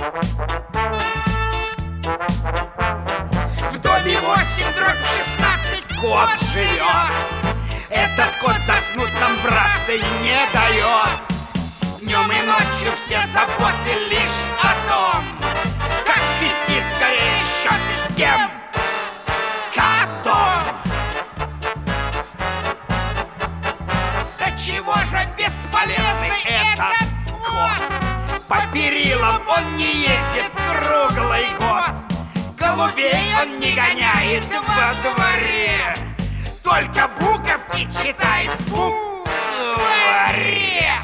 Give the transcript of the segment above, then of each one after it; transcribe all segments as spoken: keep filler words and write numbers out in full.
В доме восемь дробь шестнадцать кот живет. Этот кот заснуть нам, братцы, не дает. Днем и ночью все заботы лишь о том, как свести скорее счеты с кем? Котом. Да чего же бесполезный этот кот? По перилам он не ездит круглый год. Голубей он не гоняет во дворе, только буковки читает в букваре.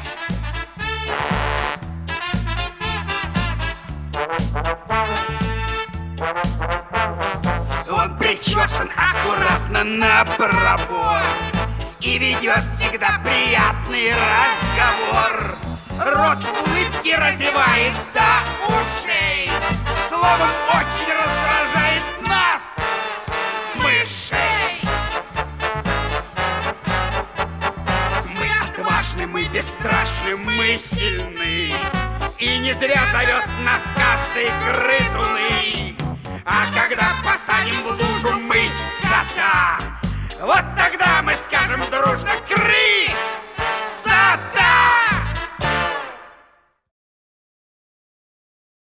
Он причесан аккуратно на пробор и ведет всегда приятный разговор. Рот в улыбке разевает до ушей. Словом, очень раздражает нас, мышей. Мы отважны, мы бесстрашны, мы сильны, и не зря зовет нас каждый грызуны. А когда посадим в лужу мы кота,